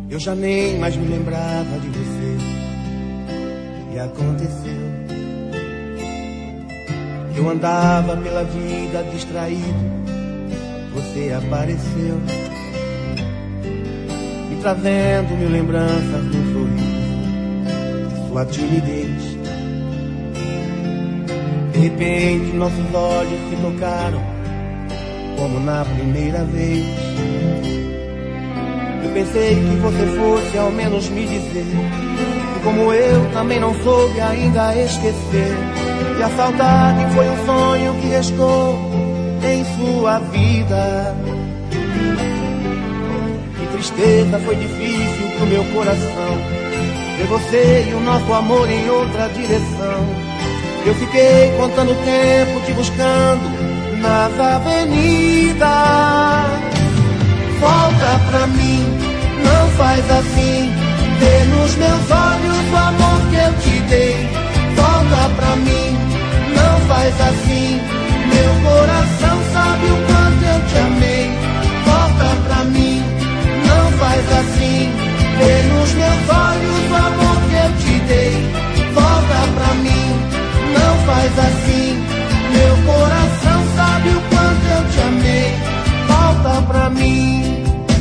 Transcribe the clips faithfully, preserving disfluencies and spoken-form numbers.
Eu já nem mais me lembrava de você. E aconteceu. Eu andava pela vida distraído. Você apareceu, me trazendo mil lembranças de um sorriso, sua timidez. De repente nossos olhos se tocaram, como na primeira vez. Eu pensei que você fosse ao menos me dizer que, como eu, também não soube ainda esquecer. E a saudade foi um sonho que restou em sua vida. Que tristeza, foi difícil pro meu coração ver você e o nosso amor em outra direção. Eu fiquei contando o tempo, te buscando nas avenidas. Volta pra mim, não faz assim. Vê nos meus olhos o amor que eu te dei. Volta pra mim, não faz assim. Meu coração sabe o quanto eu te amei. Volta pra mim, não faz assim. Vê nos meus olhos o amor que eu te dei. Volta pra mim, não faz assim. Meu coração sabe o quanto eu te amei. Volta pra mim.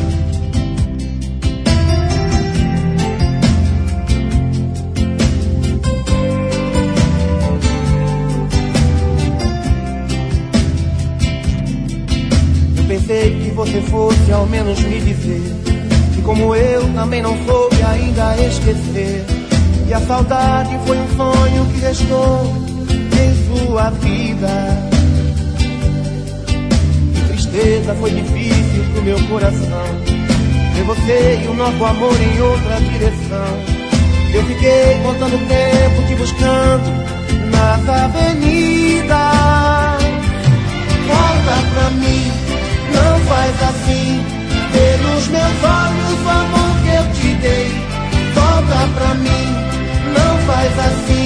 Pensei que você fosse ao menos me dizer que, como eu, também não soube ainda esquecer. E a saudade foi um sonho que restou em sua vida. Que tristeza, foi difícil pro meu coração ver você e o nosso amor em outra direção. Eu fiquei contando o tempo, te buscando nas avenidas. Volta pra mim, não faz assim. Vê nos meus olhos o amor que eu te dei. Volta pra mim, não faz assim.